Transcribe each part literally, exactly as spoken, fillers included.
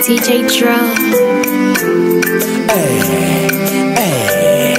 D J Dro. Hey, hey.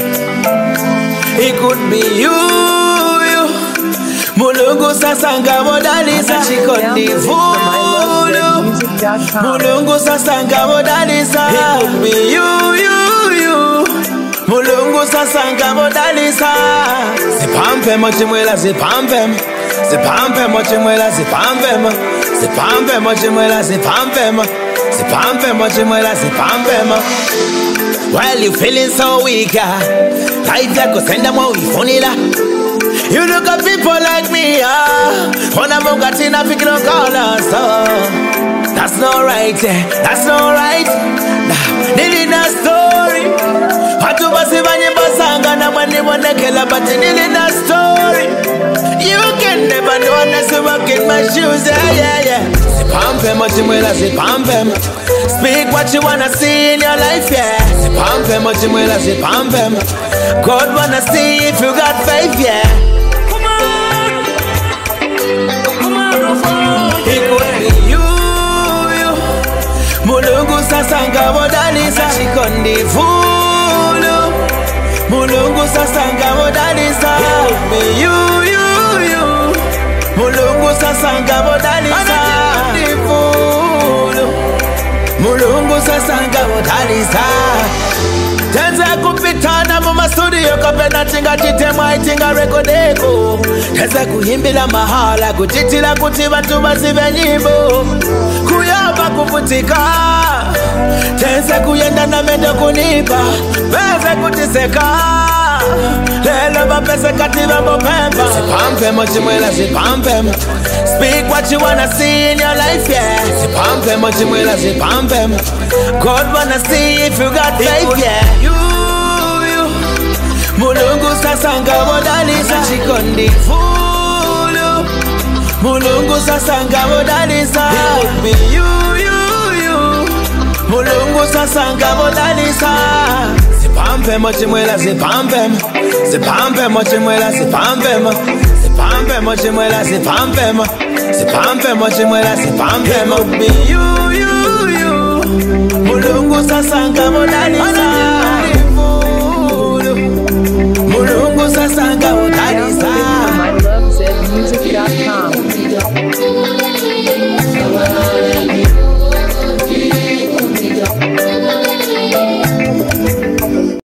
It could be you, you. Mulungu sasa ngabodalisa chikondi vulu. Mulungu sasa ngabodalisa. It could be you, you, you. Mulungu sasa ngabodalisa. Zipampe mochimwela zipampe. Zipampe mochimwela zipampe. Zipampe mochimwela zipampe. Zipampe mochimwela zipampe. While you feeling so weak, light yako senda mwa uifunila. You look at people like me, ah. Wana munga tina fikiro kala, so that's not right, yeah. That's not right. Nah, nili na story. Watu basi banye basanga na mwani wanekela, but nili na story. You can never know unless you walk in my shoes, yeah, yeah, yeah. Zipampe mochimwela zipampe. Speak what you wanna see in your life, yeah. Zipampe mochimwela zipampe. God wanna see if you got faith, yeah. Come on, come on, it could be you, you. Mulungu sasa ngabodalisa chikondi vulu. Mulungu sasa ngabodalisa. It could be you, you, you. Mulungu sasa ngabodalisa chikondi vulu. Mulungu sasa ngabodalisa. Tenza kupitana muma studio kapena tinga chitemwa itinga rekodeko. Tenza kuhimbila mahala kutitila kuti batu basibe nyimbo. Kuyaba kufutika. Tenza kuyenda na mendo kunipa. Pese kutiseka. Lelo bapese kativa mopemba. Zipampe mochimwela zipampe. Speak what you wanna see in your life, yeah. Zipampe mochimwela zipampe. God wanna see if you got faith, yeah. You, you. Mulungu sasa ngabodalisa chikondi vulu. Mulungu sasa ngabodalisa. It could be you, you, you. Mulungu sasa ngabodalisa. Zipampe mochimwela zipampe. Zipampe mochimwela zipampe. Zipampe mochimwela zipampe. Zipampe mochimwela zipampe. It could be you, you, you. Mulungu sasa ngabodalisa.